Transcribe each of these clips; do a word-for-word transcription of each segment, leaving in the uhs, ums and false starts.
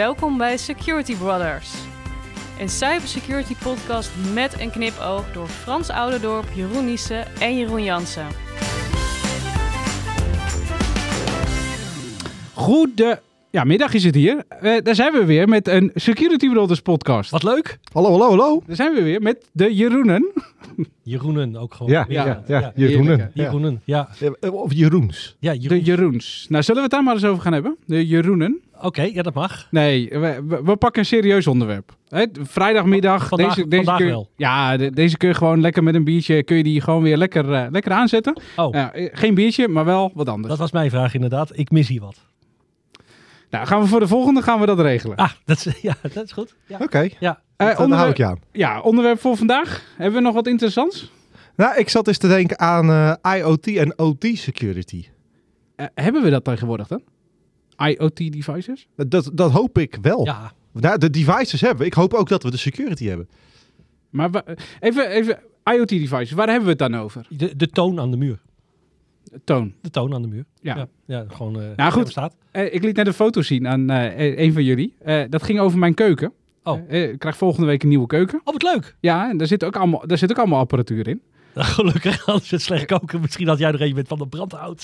Welkom bij Security Brothers. Een cybersecurity podcast met een knipoog door Frans Ouderdorp, Jeroen Niesen en Jeroen Jansen. Goede ja, middag is het hier. Uh, daar zijn we weer met een Security Brothers podcast. Wat leuk. Hallo, hallo, hallo. Daar zijn we weer met de Jeroenen. Jeroenen ook gewoon. Ja, ja, ja, ja, ja. Jeroenen. Ja. Jeroenen, ja. Of Jeroens. Ja, Jeroen. De Jeroens. Nou, zullen we het daar maar eens over gaan hebben? De Jeroenen. Oké, okay, ja, dat mag. Nee, we, we, we pakken een serieus onderwerp. He, vrijdagmiddag. Vandaag, deze, deze vandaag kun je, wel. Ja, de, deze kun je gewoon lekker met een biertje, kun je die gewoon weer lekker, uh, lekker aanzetten. Oh. Uh, geen biertje, maar wel wat anders. Dat was mijn vraag inderdaad. Ik mis hier wat. Nou, gaan we voor de volgende gaan we dat regelen. Ah, dat is, ja, dat is goed. Ja. Oké, okay. Ja. uh, daar hou ik je aan. Ja, onderwerp voor vandaag. Hebben we nog wat interessants? Nou, ik zat eens te denken aan uh, I O T en O T security. Uh, hebben we dat tegenwoordig dan? I O T devices? Dat, dat hoop ik wel. Ja. Nou, de devices hebben we. Ik hoop ook dat we de security hebben. Maar wa- even, even I O T devices, waar hebben we het dan over? De, de toon aan de muur. Toon. De toon aan de muur. Ja. Ja, ja gewoon... Uh, nou goed, staat. Uh, ik liet net een foto zien aan uh, een van jullie. Uh, dat ging over mijn keuken. Oh. Uh, ik krijg volgende week een nieuwe keuken. Oh, wat leuk. Ja, en daar zit ook allemaal, daar zit ook allemaal apparatuur in. Nou, gelukkig, anders het slecht koken. Misschien had jij er een bent van de brandhout.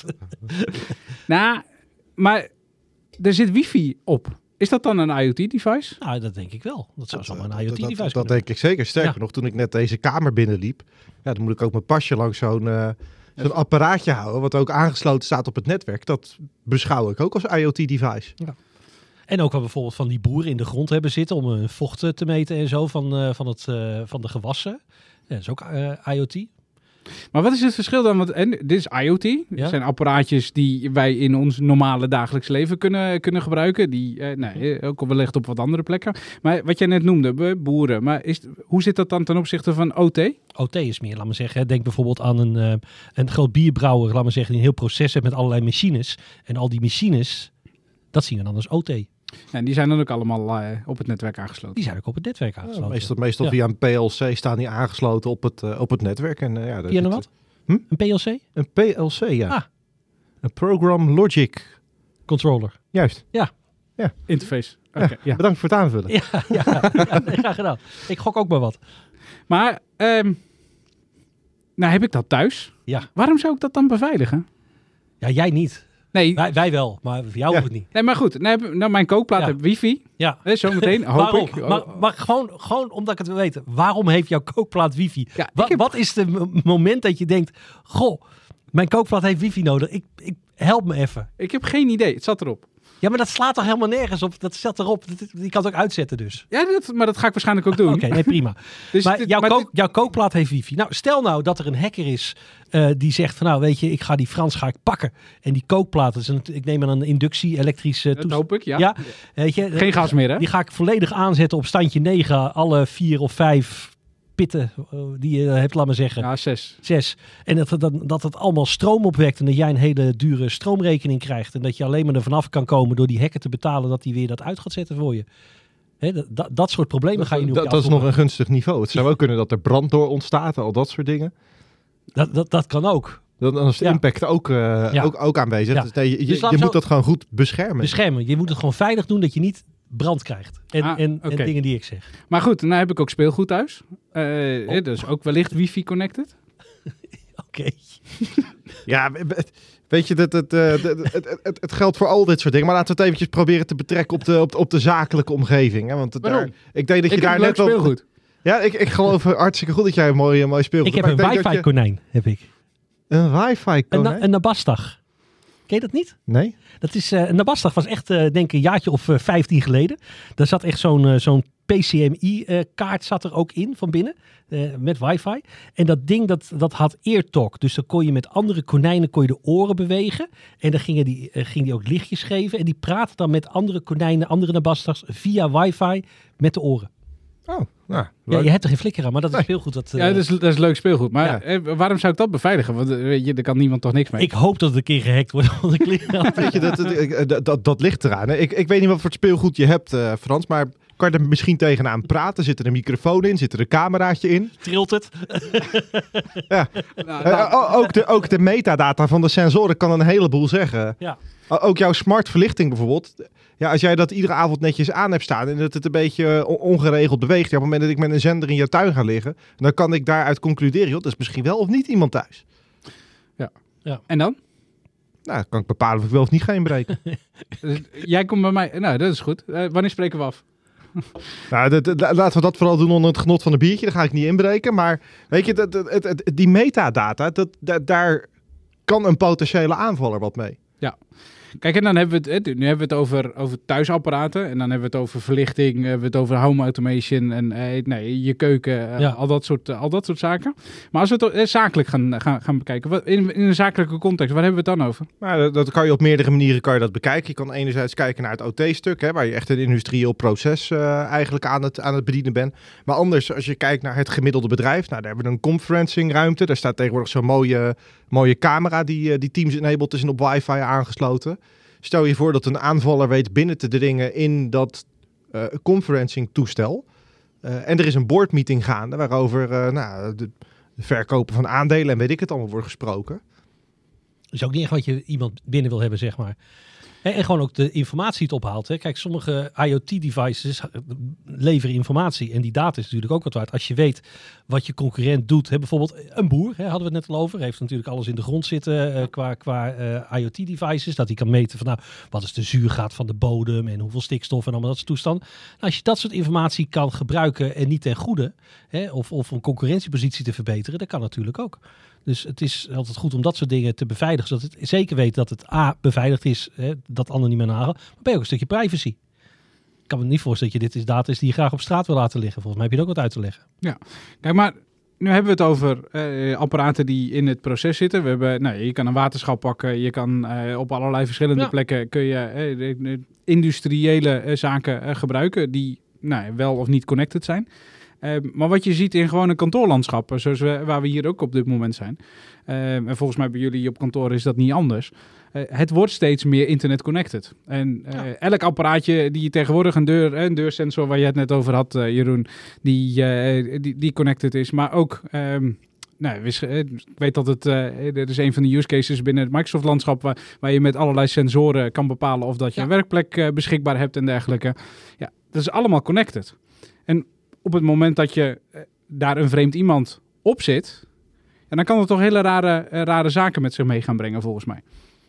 Nou, maar er zit wifi op. Is dat dan een I O T-device? Nou, dat denk ik wel. Dat zou zomaar een I O T-device Dat, kunnen. dat denk ik zeker. Sterker Ja. nog, toen ik net deze kamer binnenliep, ja, dan moet ik ook mijn pasje langs zo'n, uh, zo'n apparaatje houden, wat ook aangesloten staat op het netwerk. Dat beschouw ik ook als I O T-device. Ja. En ook wel bijvoorbeeld van die boeren in de grond hebben zitten om hun vocht te meten en zo van, uh, van, het, uh, van de gewassen. Ja, dat is ook uh, I O T. Maar wat is het verschil dan? Want, en, dit is I O T. Ja? Dat zijn apparaatjes die wij in ons normale dagelijks leven kunnen, kunnen gebruiken. Die eh, nee, ook wellicht op wat andere plekken. Maar wat jij net noemde, boeren. Maar is, hoe zit dat dan ten opzichte van O T? O T is meer, laat maar zeggen. Denk bijvoorbeeld aan een, uh, een groot bierbrouwer, laat maar zeggen, die een heel proces heeft met allerlei machines. En al die machines, dat zien we dan als O T. En die zijn dan ook allemaal uh, op het netwerk aangesloten? Die zijn ook op het netwerk aangesloten. Ja, meestal meestal ja. via een P L C staan die aangesloten op het, uh, op het netwerk. En, uh, ja, Via een wat? Hm? Een P L C? Een P L C, ja. Ah. Een Program Logic. Controller. Juist. Ja. Ja. Interface. Okay, ja. Ja. Bedankt voor het aanvullen. Ja, ja, ja nee, graag gedaan. Ik gok ook maar wat. Maar, um, nou heb ik dat thuis. Ja. Waarom zou ik dat dan beveiligen? Ja, jij niet. Nee, wij, wij wel, maar voor jou ja. hoeft het niet. Nee, maar goed. Nou, nou mijn kookplaat Ja. heeft wifi. Ja. Hè, zometeen, hoop Waarom? ik. Maar, maar gewoon, gewoon omdat ik het wil weten. Waarom heeft jouw kookplaat wifi? Ja, Wat, heb... wat is het m- moment dat je denkt... Goh, mijn kookplaat heeft wifi nodig. Ik, ik, help me even. Ik heb geen idee. Het zat erop. Ja, maar dat slaat toch helemaal nergens op? Dat staat erop. Dat, die kan het ook uitzetten dus. Ja, dat, maar dat ga ik waarschijnlijk ook doen. Oké, okay, nee, prima. dus maar dit, jouw, maar kook, dit... jouw kookplaat heeft wifi. Nou, stel nou dat er een hacker is uh, die zegt van... Nou, weet je, ik ga die Frans ga ik pakken. En die kookplaat, is een, ik neem aan een inductie, elektrische Dat toestel. hoop ik, ja. ja weet je, Geen gas meer, hè? Die ga ik volledig aanzetten op standje negen. Alle vier of vijf pitten uh, die je hebt, laat maar zeggen. Ja, zes. Zes. En dat, dat, dat het allemaal stroom opwekt en dat jij een hele dure stroomrekening krijgt. En dat je alleen maar ervan af kan komen door die hacker te betalen dat hij weer dat uit gaat zetten voor je. He, dat, dat, dat soort problemen Dat, ga je nu op dat, je dat is afvoeren. nog een gunstig niveau. Het zou ook kunnen dat er brand door ontstaat, al dat soort dingen. Dat, dat, dat kan ook. Dan, dan is de Ja. impact ook, uh, Ja. ook, ook aanwezig. Ja. Dus nee, je, Dus je, laten je we moet zo- dat gewoon goed beschermen. Beschermen. Je moet het gewoon veilig doen dat je niet brand krijgt. En, Ah, en, okay. en dingen die ik zeg. Maar goed, nou heb ik ook speelgoed thuis. Uh, oh. Dus ook wellicht wifi connected. Oké. Okay. Ja, weet je, het, het, het, het, het, het geldt voor al dit soort dingen. Maar laten we het eventjes proberen te betrekken op de, op de, op de zakelijke omgeving. Hè? Want het daar, ik denk dat je ik daar heb net leuk wel... speelgoed. Ja, ik, ik geloof hartstikke goed dat jij een mooi, mooi speelgoed Ik heb hebt. een wifi-konijn, heb ik. Een wifi Een, konijn? na, een Nabastag. Ken je dat niet? Nee? Dat is, uh, een Nabastag was echt, uh, denk ik, een jaartje of uh, vijftien geleden. Daar zat echt zo'n, uh, zo'n P C M I-kaart uh, zat er ook in van binnen. Uh, met wifi. En dat ding, dat, dat had eartalk. Dus dan kon je met andere konijnen kon je de oren bewegen. En dan gingen die, uh, ging die ook lichtjes geven. En die praten dan met andere konijnen, andere Nabastags, via wifi met de oren. Oh, nou, Ja, je hebt er geen flikker aan, maar dat is Nee. speelgoed. Dat, uh, Ja, dat is, dat is leuk speelgoed. Maar Ja. eh, waarom zou ik dat beveiligen? Want eh, weet je, daar kan niemand toch niks mee. Ik hoop dat het een keer gehackt wordt. Want ik Weet je, dat, dat, dat, dat ligt eraan. Hè. Ik, ik weet niet wat voor speelgoed je hebt, uh, Frans, maar Kan je er misschien tegenaan praten? Zit er een microfoon in? Zit er een cameraatje in? Trilt het? Ja. Nou, nou. Uh, ook, de, ook de metadata van de sensoren kan een heleboel zeggen. Ja. Ook jouw smart verlichting bijvoorbeeld. Ja, als jij dat iedere avond netjes aan hebt staan en dat het een beetje ongeregeld beweegt. Ja, op het moment dat ik met een zender in je tuin ga liggen, dan kan ik daaruit concluderen, joh, dat is misschien wel of niet iemand thuis. Ja. ja. En dan? Nou, dan kan ik bepalen of ik wel of niet ga inbreken. Jij komt bij mij. Nou, dat is goed. Uh, wanneer spreken we af? Nou, dat, dat, laten we dat vooral doen onder het genot van een biertje. Dan ga ik niet inbreken. Maar weet je, dat, dat, dat, die metadata, dat, dat, daar kan een potentiële aanvaller wat mee. Ja. Kijk, en dan hebben we het, nu hebben we het over, over thuisapparaten. En dan hebben we het over verlichting. Hebben we het over home automation. En eh, nee, je keuken. Eh, ja. al, dat soort, uh, al dat soort zaken. Maar als we het eh, zakelijk gaan, gaan, gaan bekijken. Wat, in, in een zakelijke context, waar hebben we het dan over? Nou, dat, dat kan je op meerdere manieren kan je dat bekijken. Je kan enerzijds kijken naar het O T-stuk. Hè, waar je echt een industrieel proces uh, eigenlijk aan het, aan het bedienen bent. Maar anders, als je kijkt naar het gemiddelde bedrijf. Nou, daar hebben we een conferencing ruimte. Daar staat tegenwoordig zo'n mooie, mooie camera die, die Teams enabled is en op wifi aangesloten. Stel je voor dat een aanvaller weet binnen te dringen in dat uh, conferencing toestel. Uh, en er is een boardmeeting gaande waarover uh, nou, de, de verkopen van aandelen en weet ik het allemaal wordt gesproken. Dat is ook niet echt wat je iemand binnen wil hebben, zeg maar. En, en gewoon ook de informatie het ophaalt. Hè. Kijk, sommige IoT-devices leveren informatie. En die data is natuurlijk ook wat waard. Als je weet wat je concurrent doet. Hè, bijvoorbeeld een boer, hè, hadden we het net al over. Heeft natuurlijk alles in de grond zitten uh, qua, qua uh, IoT-devices. Dat hij kan meten van nou, wat is de zuurgraad van de bodem. En hoeveel stikstof en allemaal dat soort toestanden. Nou, als je dat soort informatie kan gebruiken en niet ten goede. Hè, of, of een concurrentiepositie te verbeteren. Dat kan natuurlijk ook. Dus het is altijd goed om dat soort dingen te beveiligen. Zodat het zeker weet dat het A, beveiligd is, hè, dat anderen niet meer nagel. Maar B, ook een stukje privacy. Ik kan me niet voorstellen dat je dit is data is die je graag op straat wil laten liggen. Volgens mij heb je er ook wat uit te leggen. Ja, kijk maar, nu hebben we het over uh, apparaten die in het proces zitten. We hebben, nou, je kan een waterschap pakken. Je kan uh, op allerlei verschillende ja. plekken kun je uh, industriële uh, zaken uh, gebruiken die nou, wel of niet connected zijn. Uh, maar wat je ziet in gewone kantoorlandschappen, zoals we, waar we hier ook op dit moment zijn. Uh, en volgens mij bij jullie op kantoor is dat niet anders. Uh, het wordt steeds meer internet connected. En uh, ja. elk apparaatje die je tegenwoordig, een, deur, een deursensor waar je het net over had, uh, Jeroen, die, uh, die, die connected is. Maar ook, um, nou, ik weet dat het, uh, er is een van de use cases binnen het Microsoft-landschap waar, waar je met allerlei sensoren kan bepalen of dat je ja. een werkplek uh, beschikbaar hebt en dergelijke. Ja, dat is allemaal connected. En op het moment dat je uh, daar een vreemd iemand op zit, en dan kan het toch hele rare, uh, rare zaken met zich mee gaan brengen, volgens mij.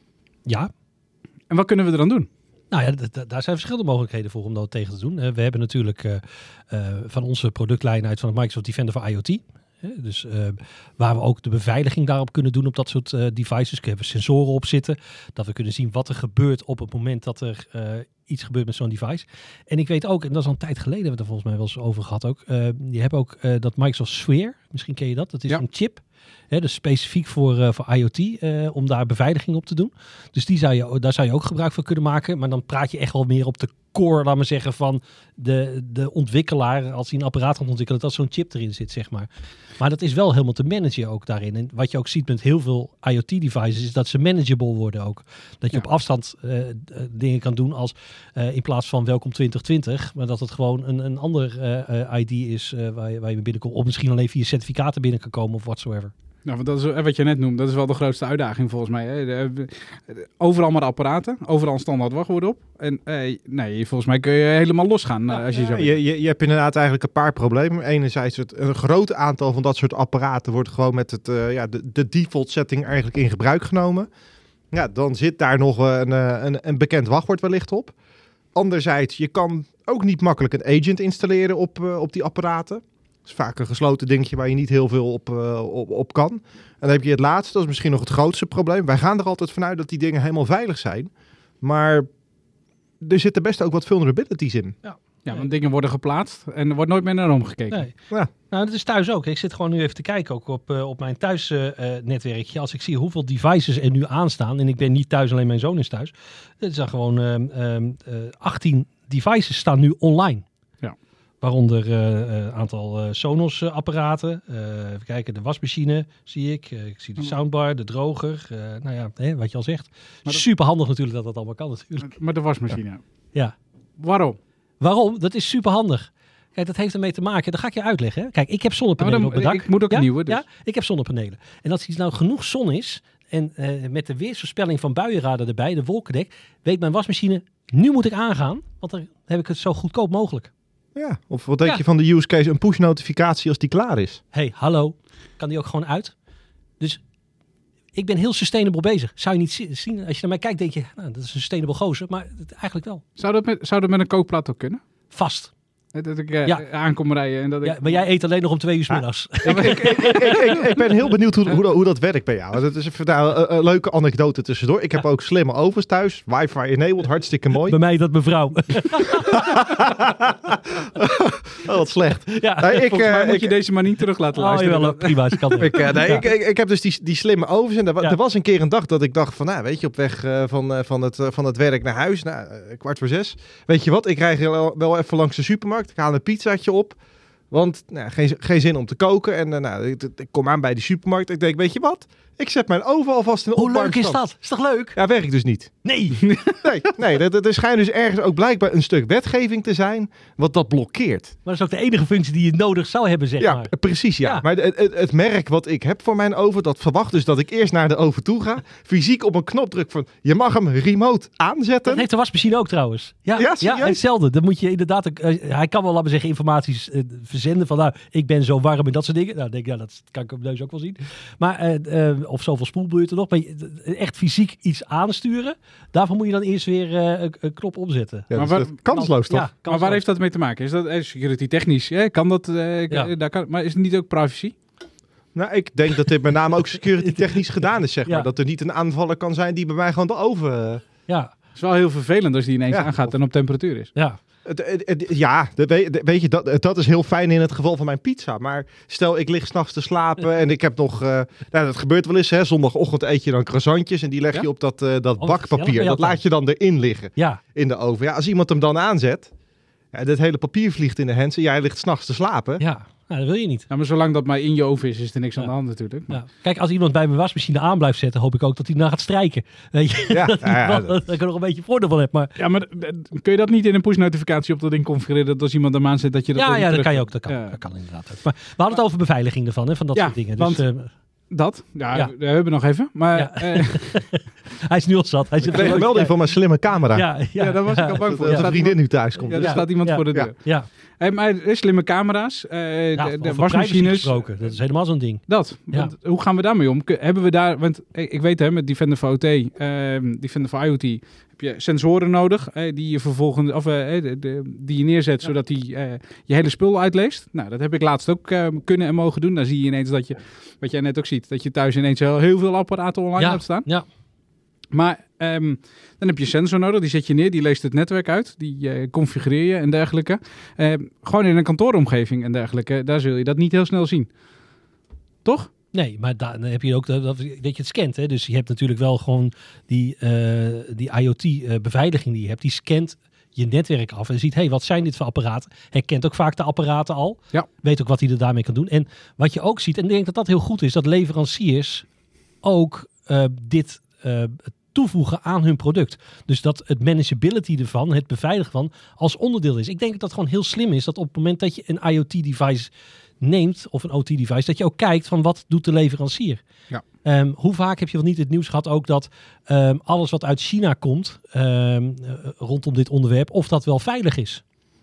Ja. En wat kunnen we er dan doen? Nou ja, d- d- daar zijn verschillende mogelijkheden voor om dat tegen te doen. Uh, we hebben natuurlijk uh, uh, van onze productlijn uit van het Microsoft Defender voor IoT. Uh, dus uh, waar we ook de beveiliging daarop kunnen doen op dat soort uh, devices. We hebben sensoren op zitten. Dat we kunnen zien wat er gebeurt op het moment dat er uh, iets gebeurt met zo'n device. En ik weet ook, en dat is al een tijd geleden, we hebben het er volgens mij wel eens over gehad ook. Uh, je hebt ook uh, dat Microsoft Sphere. Misschien ken je dat. Dat is ja. een chip. Hè, dus specifiek voor, uh, voor IoT, uh, om daar beveiliging op te doen. Dus die zou je, daar zou je ook gebruik van kunnen maken. Maar dan praat je echt wel meer op de core, laat maar zeggen, van de, de ontwikkelaar. Als hij een apparaat gaat ontwikkelen, dat zo'n chip erin zit, zeg maar. Maar dat is wel helemaal te managen ook daarin. En wat je ook ziet met heel veel IoT-devices, is dat ze manageable worden ook. Dat je ja. op afstand uh, dingen kan doen als uh, in plaats van welkom twintig twintig, maar dat het gewoon een, een ander uh, uh, I D is uh, waar, je, waar je binnenkomt. Of misschien alleen via certificaten binnen kan komen of whatsoever. Nou, want dat is wat je net noemt. Dat is wel de grootste uitdaging volgens mij. Hè? De, de, de, overal maar apparaten. Overal een standaard wachtwoord op. En eh, nee, volgens mij kun je helemaal losgaan. Ja, als je, ja, zo je, je, je hebt inderdaad eigenlijk een paar problemen. Enerzijds, het, een groot aantal van dat soort apparaten wordt gewoon met het, uh, ja, de, de default setting eigenlijk in gebruik genomen. Ja, dan zit daar nog een, een, een bekend wachtwoord wellicht op. Anderzijds, je kan ook niet makkelijk een agent installeren op, uh, op die apparaten. Dat is vaak een gesloten dingetje waar je niet heel veel op, uh, op, op kan. En dan heb je het laatste, dat is misschien nog het grootste probleem. Wij gaan er altijd vanuit dat die dingen helemaal veilig zijn. Maar er zitten best ook wat vulnerabilities in. Ja, ja want dingen worden geplaatst en er wordt nooit meer naar omgekeken. Nee. Ja. Nou, dat is thuis ook. Ik zit gewoon nu even te kijken ook op, uh, op mijn thuisnetwerkje. Uh, Als ik zie hoeveel devices er nu aanstaan. En ik ben niet thuis, alleen mijn zoon is thuis. Het zijn gewoon uh, uh, uh, achttien devices staan nu online. Waaronder een uh, aantal uh, Sonos-apparaten. Uh, even kijken, de wasmachine zie ik. Uh, ik zie de soundbar, de droger. Uh, nou ja, hè, wat je al zegt. Dat... Super handig natuurlijk dat dat allemaal kan natuurlijk. Met de wasmachine. Ja. Waarom? Waarom? Dat is super handig. Kijk, dat heeft ermee te maken. Dat ga ik je uitleggen. Hè? Kijk, ik heb zonnepanelen Nou, dan, op mijn dak. Ik moet ook ja? nieuwe. Dus. Ja, ik heb zonnepanelen. En als er nou genoeg zon is, en uh, met de weersvoorspelling van buienradar erbij, de wolkendek, weet mijn wasmachine, nu moet ik aangaan, want dan heb ik het zo goedkoop mogelijk. Ja, of wat denk Ja. je van de use case, een push notificatie als die klaar is? hey, hallo, kan die ook gewoon uit? Dus ik ben heel sustainable bezig. Zou je niet zi- zien, als je naar mij kijkt, denk je, nou, dat is een sustainable gozer, maar het, eigenlijk wel. Zou dat, met, zou dat met een kookplaat ook kunnen? Vast. Dat ik uh, Ja. aankom rijden en dat ik... Ja, maar jij eet alleen nog om twee uur 's Ja. middags. ik, ik, ik, ik, ik ben heel benieuwd hoe, hoe, dat- hoe dat werkt bij jou. Dat is even nou, een, een leuke anekdote tussendoor. Ik heb ook slimme ovens thuis. Wifi enabled, hartstikke mooi. Bij mij is dat mevrouw. Oh, wat slecht. ja. Nee, ik, Volgens mij eh, moet ik, je deze maar niet terug laten Oh, luisteren. jawel, prima. Ik kan het. ik, eh, nee, Ja. ik, ik, ik heb dus die, die slimme ovens. En er, wa- Ja. er was een keer een dag dat ik dacht van, nou, weet je, op weg eh, van, eh, van, het, eh, van het werk naar huis, nou, eh, kwart voor zes. Weet je wat, ik rijd wel, wel even langs de supermarkt. Ik haal een pizzaatje op. Want nou, geen, geen zin om te koken. En uh, nou, ik, ik kom aan bij die supermarkt. Ik denk, weet je wat? Ik zet mijn oven alvast in de Hoe leuk is opwarmstand. dat? Is toch leuk? Ja, werkt dus niet. Nee. Nee, nee er, er schijnt dus ergens ook blijkbaar een stuk wetgeving te zijn wat dat blokkeert. Maar dat is ook de enige functie die je nodig zou hebben, zeg Ja, maar. precies ja. Ja. Maar het, het, het merk wat ik heb voor mijn oven, dat verwacht dus dat ik eerst naar de oven toe ga. Fysiek op een knop druk van, je mag hem remote aanzetten. Dat heeft de wasmachine ook trouwens. Ja, Ja, serieus? hetzelfde. Dan moet je inderdaad, ook, uh, hij kan wel, laten we zeggen, informaties uh, verzenden van, nou, ik ben zo warm en dat soort dingen. Nou, denk ik, ja, dat kan ik op neus ook wel zien. Maar, uh, uh, of zoveel spoelbeurten nog. Maar echt fysiek iets aansturen, daarvoor moet je dan eerst weer uh, een, een knop omzetten. Ja, Maar dus waar- dat kansloos toch? Ja, Maar kansloos. waar heeft dat mee te maken? Is dat eh, security technisch? Eh, kan dat? eh, Ja. daar kan, maar is het niet ook privacy? Nou, ik denk dat dit met name ook security technisch gedaan is, zeg maar. Ja. Dat er niet een aanvaller kan zijn die bij mij gewoon de oven... uh, Ja, Het is wel heel vervelend als die ineens Ja. aangaat en op temperatuur is. ja. Het, het, het- ja, dat weet, weet je, dat, dat is heel fijn in het geval van mijn pizza. Maar stel, ik lig s'nachts te slapen en ik heb nog... uh, nou, dat gebeurt wel eens, hè. Zondagochtend eet je dan croissantjes en die leg je Ja? op dat, uh, dat wat gezellig bij bakpapier. jou Dat laat thuis. je dan erin liggen Ja, in de oven. Ja, als iemand hem dan aanzet, ja, dat hele papier vliegt in de hens en jij ligt s'nachts te slapen. ja. Nou, dat wil je niet. Nou, maar zolang dat maar in je oven is, is er niks aan Ja. de hand natuurlijk. Maar- Ja. Kijk, als iemand bij mijn wasmachine aan blijft zetten, hoop ik ook dat hij na gaat strijken. Weet je? Ja, dat, ja, ja, hij- dat- dat ik er nog een beetje voordeel van heb. Maar Ja, maar eh, kun je dat niet in een push-notificatie op dat ding configureren? Dat als iemand hem aanzet, dat je dat ja, ook ja, niet dat terug- kan je ook. Dat kan, Ja. dat kan inderdaad ook. Maar we hadden het over beveiliging ervan, hè, van dat Ja, soort dingen. Dus, want- eh, Dat? Ja, Ja. we hebben nog even. Maar Ja. eh, hij is nu al zat. Hij Ik zit kreeg een melding van mijn slimme camera. Ja, ja, ja, daar was ik al bang Dat, voor. dat Er een staat vriendin nu thuis komt. Ja, er Ja. staat iemand Ja. voor de Ja. deur. Ja, Hey, maar er is slimme camera's, eh, ja, de, de over privacy wasmachines. gesproken. Dat is helemaal zo'n ding. Dat. Ja. Want hoe gaan we daarmee om? K- Hebben we daar, want ik ik weet hè, met Defender voor O T, ehm Defender voor IoT, heb je sensoren nodig eh, die je vervolgens, of eh, de, de, die je neerzet, Ja. zodat die eh, je hele spul uitleest. Nou, dat heb ik laatst ook eh, kunnen en mogen doen. Dan zie je ineens dat je, wat jij net ook ziet, dat je thuis ineens heel, heel veel apparaten online Ja. hebt staan. Ja, Maar ehm, dan heb je een sensor nodig, die zet je neer, die leest het netwerk uit, die eh, configureer je en dergelijke. Ehm, gewoon in een kantooromgeving en dergelijke, daar zul je dat niet heel snel zien. Toch? nee, maar daar dan heb je ook dat, dat dat je het scant. Hè? Dus je hebt natuurlijk wel gewoon die, eh, die IoT-beveiliging die je hebt. Die scant je netwerk af en ziet, hé, hey, wat zijn dit voor apparaten? Herkent ook vaak de apparaten al. Ja. Weet ook wat hij er daarmee kan doen. En wat je ook ziet, en ik denk dat dat heel goed is, dat leveranciers ook eh, dit eh, toevoegen aan hun product. Dus dat het manageability ervan, het beveiligen van, als onderdeel is. Ik denk dat dat gewoon heel slim is, dat op het moment dat je een IoT-device neemt, of een O T-device, dat je ook kijkt van wat doet de leverancier. Ja. Um, hoe vaak heb je wel niet het nieuws gehad ook dat um, alles wat uit China komt um, uh, rondom dit onderwerp, of dat wel veilig is?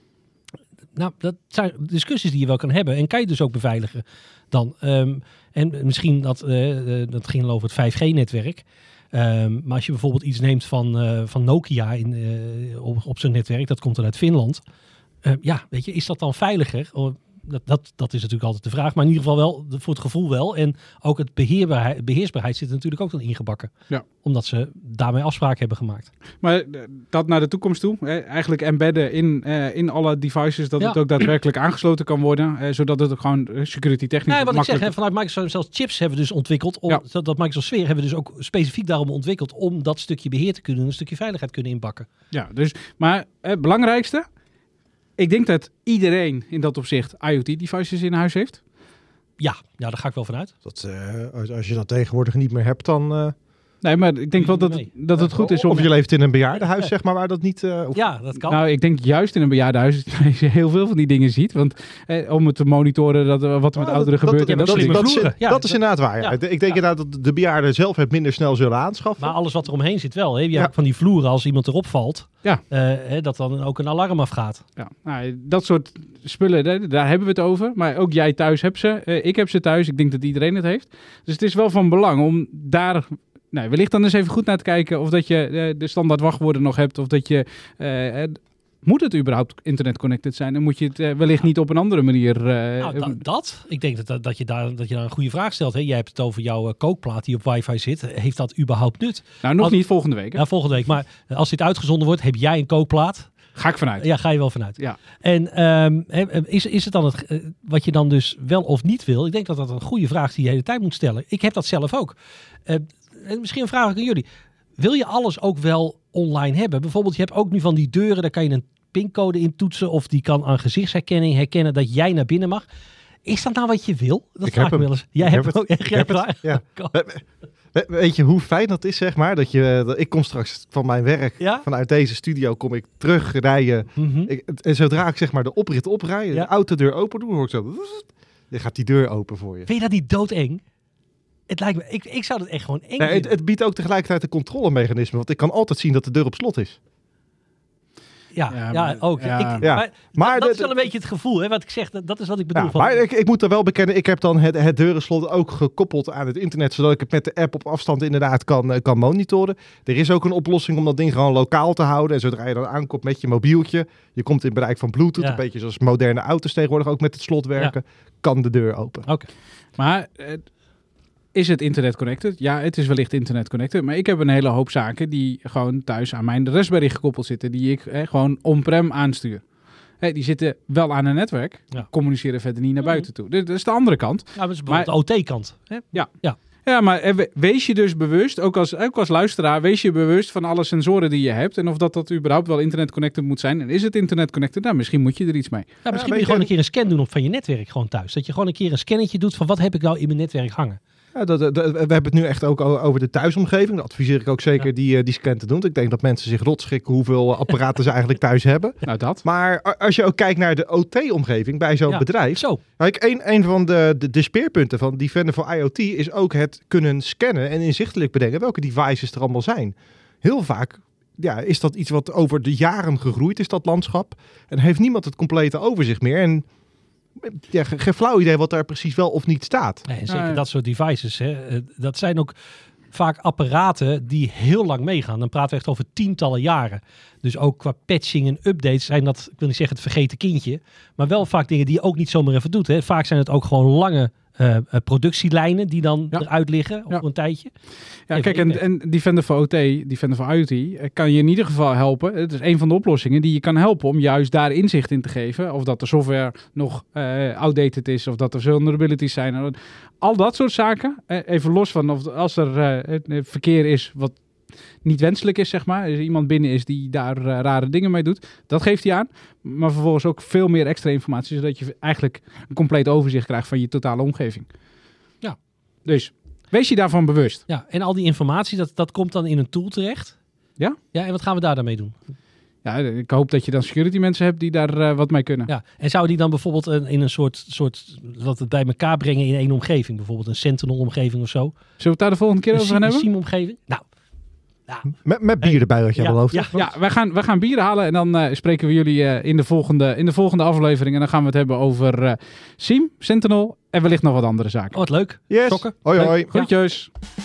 Nou, dat zijn discussies die je wel kan hebben en kan je dus ook beveiligen dan. Um, en misschien dat, uh, uh, dat ging al over het vijf G-netwerk. Um, maar als je bijvoorbeeld iets neemt van, uh, van Nokia in, uh, op, op zijn netwerk, dat komt dan uit Finland. Uh, ja, weet je, is dat dan veiliger? Dat, dat, dat is natuurlijk altijd de vraag. Maar in ieder geval wel, voor het gevoel wel. En ook het beheerbaarheid, beheersbaarheid zit er natuurlijk ook dan ingebakken. Ja. Omdat ze daarmee afspraken hebben gemaakt. Maar eh, dat naar de toekomst toe, hè, eigenlijk embedden in, eh, in alle devices, dat Ja. het ook daadwerkelijk aangesloten kan worden, eh, zodat het ook gewoon eh, security technisch Nee, wat ik zeg, makkelijk... hè, vanuit Microsoft zelfs chips hebben we dus ontwikkeld. Om, Ja. Dat Microsoft Sphere hebben we dus ook specifiek daarom ontwikkeld. Om dat stukje beheer te kunnen, een stukje veiligheid kunnen inbakken. Ja, dus, maar het belangrijkste, ik denk dat iedereen in dat opzicht IoT-devices in huis heeft. Ja, ja, daar ga ik wel vanuit. Dat, uh, als, als je dat tegenwoordig niet meer hebt, dan... Uh... Nee, maar ik denk wel dat, mee. dat het goed is om... Of je leeft in een bejaardenhuis, zeg maar, waar dat niet... Uh, of... Ja, dat kan. Nou, ik denk juist in een bejaardenhuis dat je heel veel van die dingen ziet. Want eh, om het te monitoren dat, uh, wat er met Ah, ouderen dat, gebeurt. Dat, en dat, dat, dat, soort dat, dingen. is, Ja, dat is dat- inderdaad waar. Ja. ja. Ik denk Ja. inderdaad dat de bejaarden zelf het minder snel zullen aanschaffen. Maar alles wat er omheen zit wel. Hè? Je Ja. hebt van die vloeren als iemand erop valt. Ja. Uh, hè, dat dan ook een alarm afgaat. Ja, nou, dat soort spullen, daar, daar hebben we het over. Maar ook jij thuis hebt ze. Uh, ik heb ze thuis. Ik denk dat iedereen het heeft. Dus het is wel van belang om daar... Nou, wellicht dan eens even goed naar te kijken of dat je uh, de standaard wachtwoorden nog hebt. Of dat je... Uh, uh, moet het überhaupt internet-connected zijn? En moet je het uh, wellicht niet op een andere manier... Uh, Nou, da- dat. Ik denk dat, dat, je daar, dat je daar een goede vraag stelt. Hè? Jij hebt het over jouw uh, kookplaat die op wifi zit. Heeft dat überhaupt nut? Nou, nog Als- niet volgende week. Hè? Ja, volgende week. Maar uh, als dit uitgezonden wordt, heb jij een kookplaat? Ga ik vanuit. Ja, ga je wel vanuit. Ja. En um, is, is het dan het, uh, wat je dan dus wel of niet wil? Ik denk dat dat een goede vraag is die je de hele tijd moet stellen. Ik heb dat zelf ook. Uh, en misschien een vraag ook aan jullie. Wil je alles ook wel online hebben? Bijvoorbeeld, je hebt ook nu van die deuren, daar kan je een pincode in toetsen of die kan aan gezichtsherkenning herkennen dat jij naar binnen mag. Is dat nou wat je wil? Dat Ik vraag heb ik hem. wel eens. Jij Ik hebt heb het ook. het. Echt Ik heb waar? het, ja. We- we- Weet je hoe fijn dat is, zeg maar? Dat je, dat ik kom straks van mijn werk, Ja? vanuit deze studio kom ik terug rijden. Mhm. Ik, en zodra ik zeg maar de oprit oprij, Ja. de autodeur open doe, hoor ik zo... Dan gaat die deur open voor je. Vind je dat niet doodeng? Het lijkt me, ik, ik zou dat echt gewoon eng Nee, het, vinden. het biedt ook tegelijkertijd een controlemechanisme, want ik kan altijd zien dat de deur op slot is. Ja, Ja, ja, maar- ook. ja. Ik, Ja. Maar, Maar dat de- is wel een beetje het gevoel, hè, wat ik zeg. Dat, dat is wat ik bedoel. Ja, van, maar ik, ik moet er wel bekennen, ik heb dan het, het deurenslot ook gekoppeld aan het internet, zodat ik het met de app op afstand inderdaad kan, eh, kan monitoren. Er is ook een oplossing om dat ding gewoon lokaal te houden. En zodra je dan aankomt met je mobieltje, je komt in bereik van Bluetooth, Ja. een beetje zoals moderne auto's tegenwoordig ook met het slot werken, kan de deur open. Oké. Maar uh, is het internet connected? Ja, het is wellicht internet connected. Maar ik heb een hele hoop zaken die gewoon thuis aan mijn Raspberry gekoppeld zitten. Die ik eh, gewoon on-prem aanstuur. Hey, die zitten wel aan een netwerk. Ja. Communiceren verder niet naar Mhm. buiten toe. Dus dat is de andere kant. Nou, dat is bijvoorbeeld de O T-kant. Hè? Ja, maar eh, we- wees je dus bewust, ook als, ook als luisteraar, wees je bewust van alle sensoren die je hebt. En of dat, dat überhaupt wel internet connected moet zijn. En is het internet connected? Nou, misschien moet je er iets mee. Ja, misschien weet moet je je- gewoon een keer een scan doen op van je netwerk gewoon thuis. Dat je gewoon een keer een scannetje doet van wat heb ik nou in mijn netwerk hangen. Ja, dat, dat- we hebben het nu echt ook o- over de thuisomgeving. Dat adviseer ik ook zeker Ja. die, eh, die scan te doen. Ik denk dat mensen zich rot schrikken hoeveel apparaten ze eigenlijk thuis hebben. Nou, dat. Maar a- als je ook kijkt naar de O T-omgeving bij zo'n Ja. bedrijf. Zo. Kijk, een, een van de, de, de speerpunten van Defender for IoT is ook het kunnen scannen en inzichtelijk bedenken welke devices er allemaal zijn. Heel vaak ja, is dat iets wat over de jaren gegroeid is, dat landschap. En heeft niemand het complete overzicht meer. En ja, ge- geen flauw idee wat daar precies wel of niet staat. Nee, en zeker Nou, dat soort devices. Hè. Eh, Dat zijn ook vaak apparaten die heel lang meegaan. Dan praten we echt over tientallen jaren. Dus ook qua patching en updates zijn dat, ik wil niet zeggen het vergeten kindje, maar wel vaak dingen die je ook niet zomaar even doet. Hè. Vaak zijn het ook gewoon lange eh, eh, productielijnen die dan Ja. eruit liggen Ja. op een tijdje. Ja, Even kijk, en, inleggen. en Defender for O T, Defender for IoT, eh, kan je in ieder geval helpen. Het is een van de oplossingen die je kan helpen om juist daar inzicht in te geven. Of dat de software nog eh, outdated is, of dat er vulnerabilities zijn. Al dat soort zaken. Eh, even los van of als er eh, eh, verkeer is wat niet wenselijk is, zeg maar. Er iemand binnen is die daar eh, rare dingen mee doet. Dat geeft hij aan. Maar vervolgens ook veel meer extra informatie, zodat je eigenlijk een compleet overzicht krijgt van je totale omgeving. Ja. Dus wees je daarvan bewust. Ja, en al die informatie, dat, dat komt dan in een tool terecht. Ja? Ja, en wat gaan we daar dan mee doen? Ja, ik hoop dat je dan security mensen hebt die daar eh, wat mee kunnen. Ja, en zou die dan bijvoorbeeld een, in een soort, soort, dat het bij elkaar brengen in één omgeving? Bijvoorbeeld een Sentinel-omgeving of zo? Zullen we het daar de volgende keer Een over gaan hebben? SIEM-omgeving? Nou, nou, Met, met bier erbij, wat je ja, beloofd ja, hebt. Ja, wij gaan, wij gaan bier halen en dan eh, spreken we jullie eh, in, de volgende, in de volgende aflevering. En dan gaan we het hebben over eh SIEM, Sentinel en wellicht nog wat andere zaken. oh, wat leuk. Yes. Sokken. Hoi Leuk. hoi. Groetjes!